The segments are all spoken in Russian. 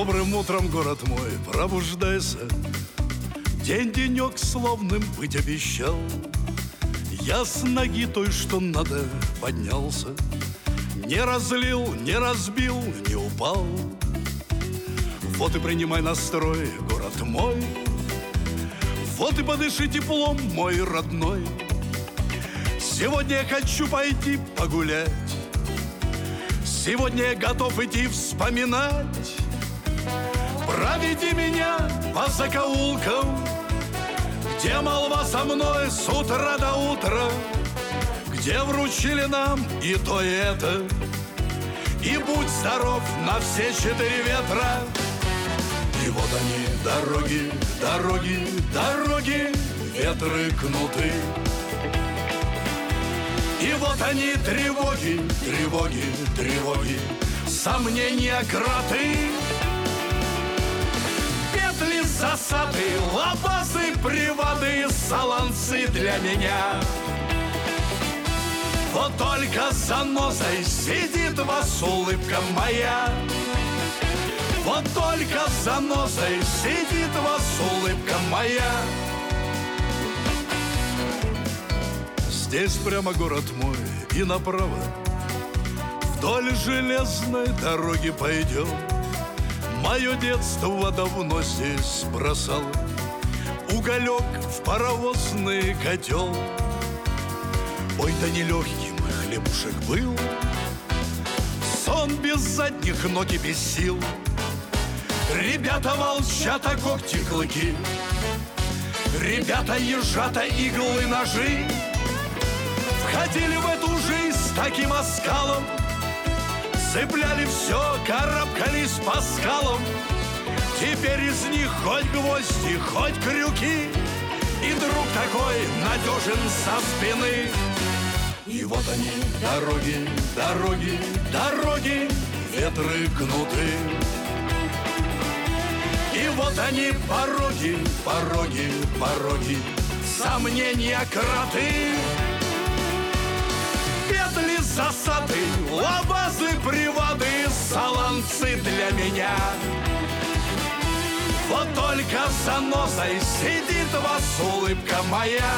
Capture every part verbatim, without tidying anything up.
Добрым утром, город мой, пробуждайся. День-денек славным быть обещал. Я с ноги той, что надо, поднялся. Не разлил, не разбил, не упал. Вот и принимай настрой, город мой. Вот и подыши теплом, мой родной. Сегодня я хочу пойти погулять. Сегодня я готов идти вспоминать. Проведи меня по закоулкам, где молва со мной с утра до утра, где вручили нам и то, и это. И будь здоров на все четыре ветра. И вот они, дороги, дороги, дороги, ветры кнуты. И вот они, тревоги, тревоги, тревоги, сомнения, кроты. Петли, засады, лабазы, приводы, саланцы для меня. Вот только за носой сидит вас улыбка моя. Вот только за носой сидит вас улыбка моя. Здесь прямо город мой и направо вдоль железной дороги пойдем. Мое детство давно здесь бросало уголек в паровозный котел. Ой, да нелегким хлебушек был, сон без задних ног и без сил. Ребята волчата, когти, клыки, ребята ежата, иглы, ножи. Входили в эту жизнь с таким оскалом, цепляли все, карабкались по скалам. Теперь из них хоть гвозди, хоть крюки, и друг такой надежен со спины. И вот они, дороги, дороги, дороги, ветры кнуты. И вот они, пороги, пороги, пороги, сомнения, кроты. Петли, засады, лабазы, приводы, саланцы для меня. Вот только за носой сидит вас улыбка моя.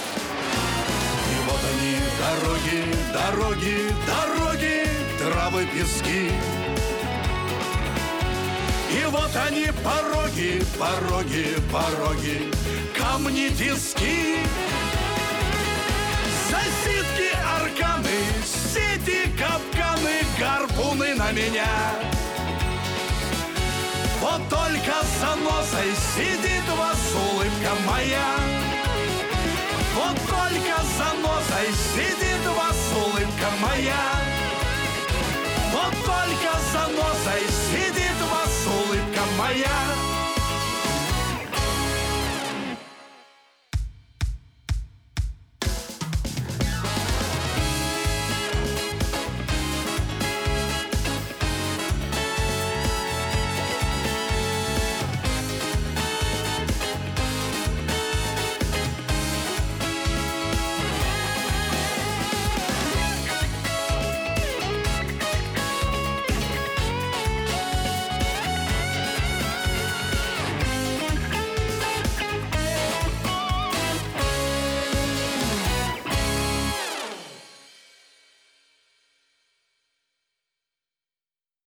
И вот они, дороги, дороги, дороги, травы, пески. И вот они, пороги, пороги, пороги, камни, тиски. Засидки, арканы, сети, капканы, гарпуны на меня. Вот только за носой сидит вас улыбка моя. Вот только за носой сидит вас улыбка моя.